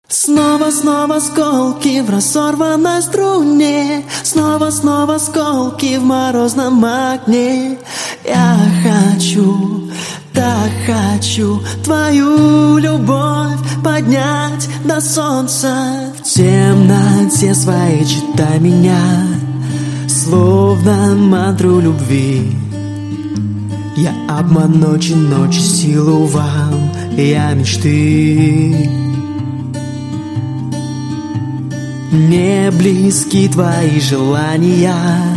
Снова осколки в разорванной струне, снова осколки в морозном окне. Я хочу, так хочу твою любовь поднять до солнца. В темноте своей читай меня, словно мантру любви. Я обман ночи, силу вам, я мечты. Мне близки твои желания,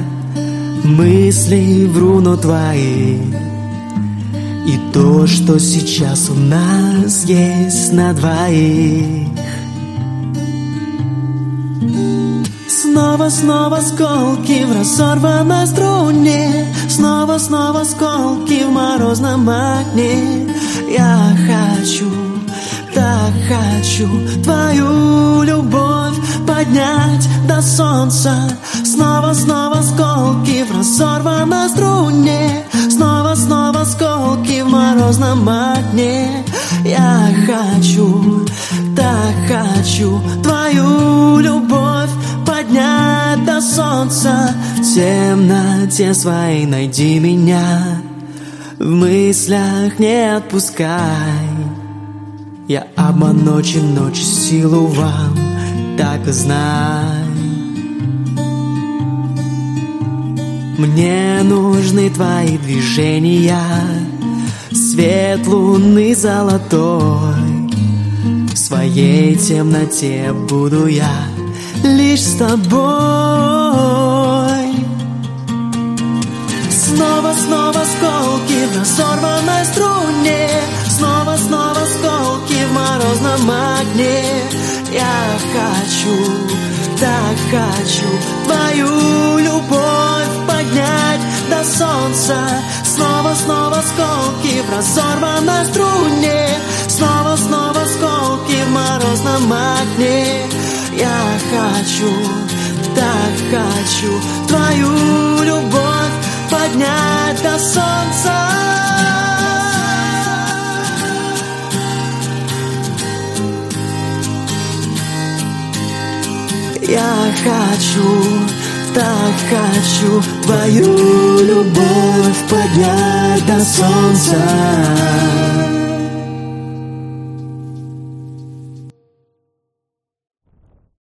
мысли в руну твои. И то, что сейчас у нас есть на двоих. Снова осколки в разорванной струне, снова осколки в морозном окне. Я хочу, так хочу твою любовь поднять до солнца. Снова осколки в разорванной струне, снова осколки в морозном окне. Я хочу, так хочу твою любовь поднять до солнца. В темноте своей найди меня, в мыслях не отпускай. Я обман ночи, силу вам, так и знай. Мне нужны твои движения, свет луны золотой. В своей темноте буду я лишь с тобой. Снова осколки в разорванной струне, снова осколки в морозном окне. Я хочу, так хочу твою любовь поднять до солнца. Снова осколки в разорванной струне, снова осколки в морозном окне. Я хочу, так хочу твою любовь поднять до солнца. Я хочу, так хочу твою любовь поднять до солнца.